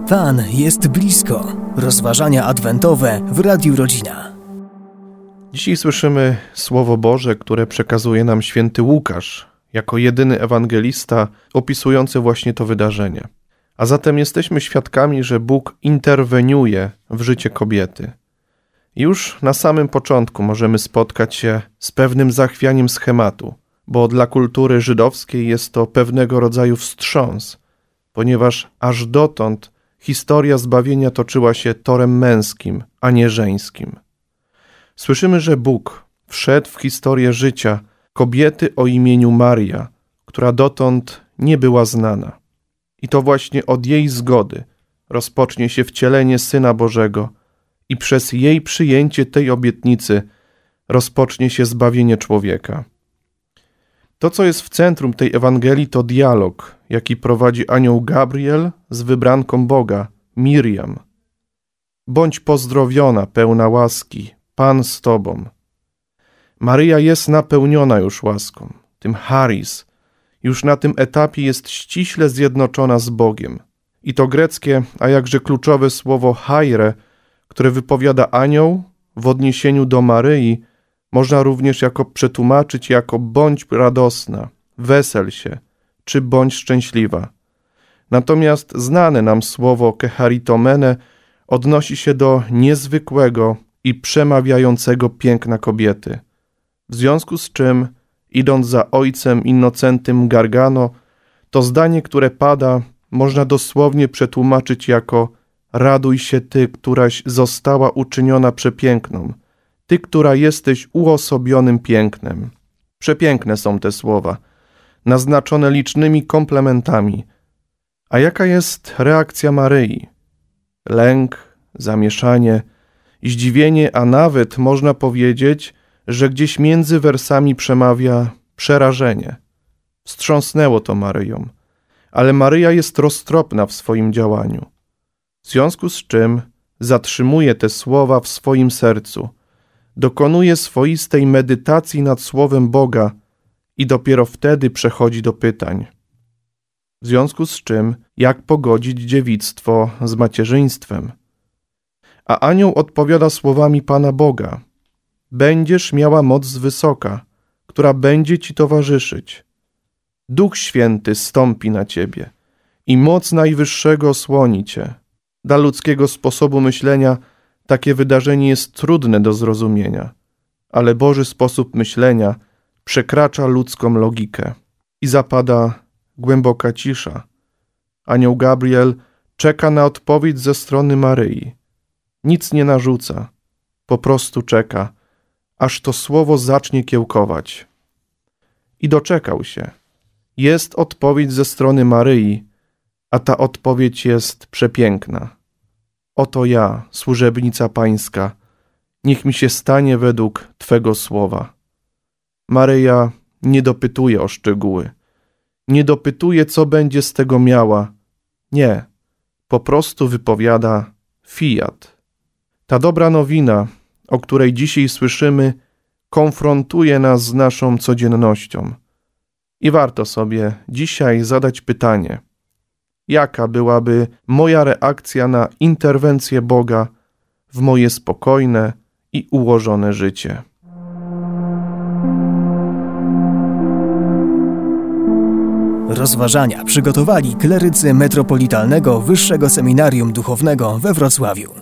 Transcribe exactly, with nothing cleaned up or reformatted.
Pan jest blisko. Rozważania adwentowe w Radiu Rodzina. Dzisiaj słyszymy Słowo Boże, które przekazuje nam święty Łukasz, jako jedyny ewangelista opisujący właśnie to wydarzenie. A zatem jesteśmy świadkami, że Bóg interweniuje w życie kobiety. Już na samym początku możemy spotkać się z pewnym zachwianiem schematu, bo dla kultury żydowskiej jest to pewnego rodzaju wstrząs, ponieważ aż dotąd historia zbawienia toczyła się torem męskim, a nie żeńskim. Słyszymy, że Bóg wszedł w historię życia kobiety o imieniu Maria, która dotąd nie była znana. I to właśnie od jej zgody rozpocznie się wcielenie Syna Bożego i przez jej przyjęcie tej obietnicy rozpocznie się zbawienie człowieka. To, co jest w centrum tej Ewangelii, to dialog, jaki prowadzi anioł Gabriel z wybranką Boga, Miriam. Bądź pozdrowiona, pełna łaski, Pan z Tobą. Maryja jest napełniona już łaską, tym charis. Już na tym etapie jest ściśle zjednoczona z Bogiem. I to greckie, a jakże kluczowe słowo chaire, które wypowiada anioł w odniesieniu do Maryi, można również jako przetłumaczyć jako bądź radosna, wesel się, czy bądź szczęśliwa. Natomiast znane nam słowo kecharitomene odnosi się do niezwykłego i przemawiającego piękna kobiety. W związku z czym, idąc za ojcem Innocentym Gargano, to zdanie, które pada, można dosłownie przetłumaczyć jako raduj się ty, któraś została uczyniona przepiękną, ty, która jesteś uosobionym pięknem. Przepiękne są te słowa, naznaczone licznymi komplementami. A jaka jest reakcja Maryi? Lęk, zamieszanie, zdziwienie, a nawet można powiedzieć, że gdzieś między wersami przemawia przerażenie. Wstrząsnęło to Maryją, ale Maryja jest roztropna w swoim działaniu. W związku z czym zatrzymuje te słowa w swoim sercu, dokonuje swoistej medytacji nad Słowem Boga i dopiero wtedy przechodzi do pytań. W związku z czym, jak pogodzić dziewictwo z macierzyństwem? A anioł odpowiada słowami Pana Boga. Będziesz miała moc z wysoka, która będzie ci towarzyszyć. Duch Święty stąpi na ciebie i moc Najwyższego osłoni cię. Dla ludzkiego sposobu myślenia takie wydarzenie jest trudne do zrozumienia, ale Boży sposób myślenia przekracza ludzką logikę i zapada głęboka cisza. Anioł Gabriel czeka na odpowiedź ze strony Maryi. Nic nie narzuca, po prostu czeka, aż to słowo zacznie kiełkować. I doczekał się. Jest odpowiedź ze strony Maryi, a ta odpowiedź jest przepiękna. Oto ja, służebnica Pańska, niech mi się stanie według Twego słowa. Maryja nie dopytuje o szczegóły. Nie dopytuje, co będzie z tego miała. Nie, po prostu wypowiada fiat. Ta dobra nowina, o której dzisiaj słyszymy, konfrontuje nas z naszą codziennością. I warto sobie dzisiaj zadać pytanie, jaka byłaby moja reakcja na interwencję Boga w moje spokojne i ułożone życie. Rozważania przygotowali klerycy Metropolitalnego Wyższego Seminarium Duchownego we Wrocławiu.